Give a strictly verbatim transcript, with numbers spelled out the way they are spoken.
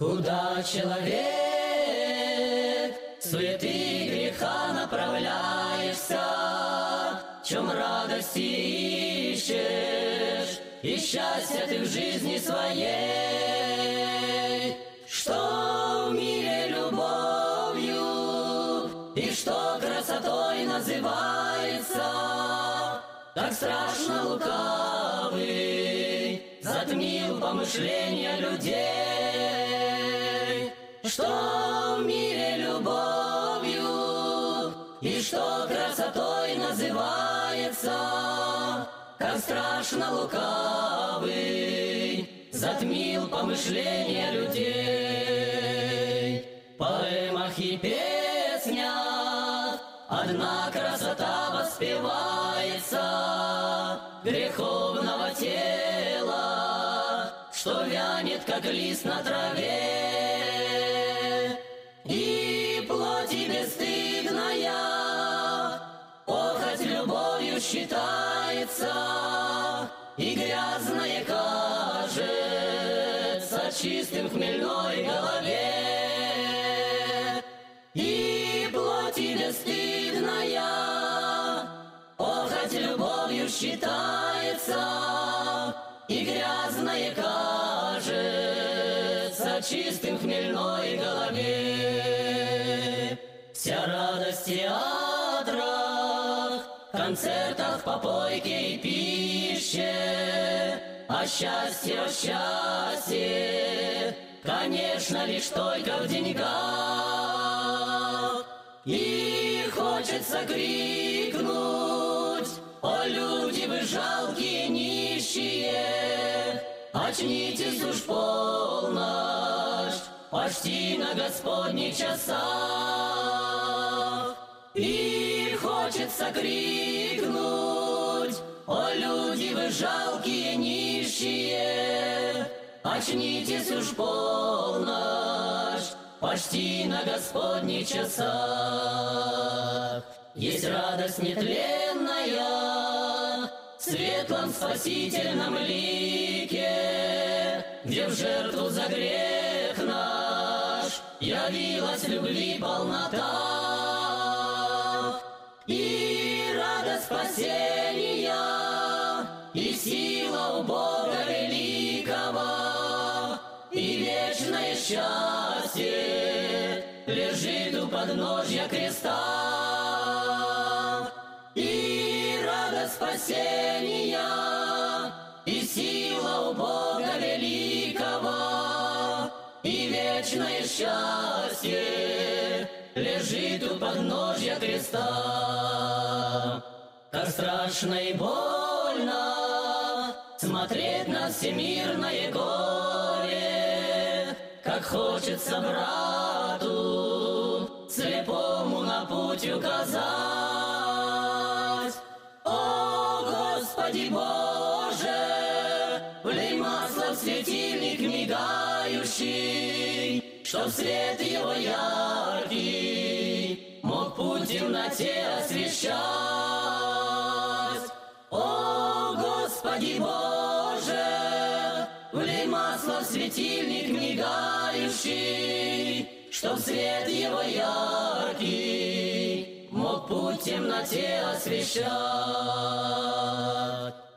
Куда человек суеты греха направляешься, в чем радости ищешь, и счастья ты в жизни своей, что в мире любовью и что красотой называется, так страшно лукавый затмил помышления людей, что в мире любовью и что красотой называется, как страшно лукавый затмил помышления людей. В поэмах и песнях одна красота воспевается греховного тела, что вянет, как лист на траве, и плоти бесстыдная похоть любовью считается, и грязное кажется чистым в хмельной голове, и плоти бесстыдная похоть любовью считается, и грязное кажется чистым в хмельной голове. Вся радость в театрах, концертах, попойке и пище, а счастье, о счастье, конечно, лишь только в деньгах. И хочется крикнуть: о, люди вы жалкие нищие, очнитесь уж полночь, почти на Господних часах. И хочется крикнуть: о, люди вы жалкие нищие, очнитесь уж полночь, почти на Господних часах. Есть радость нетленная в светлом спасительном лике, где в жертву за грех наш явилась любви полнота, и радость спасения, и сила у Бога великого, и вечное счастье лежит у подножья креста, и радость спасения, и сила у Бога великого, и вечное счастье лежит у подножья креста. Как страшно и больно смотреть на всемирное горе, как хочется брату слепому на путь указать. О, Господи Боже, влей масло в светильник мигающий, чтоб свет его яркий мог путь в темноте освещать. О, Господи Боже, влей масло в светильник мигающий, чтоб свет его яркий мог путь в темноте освещать.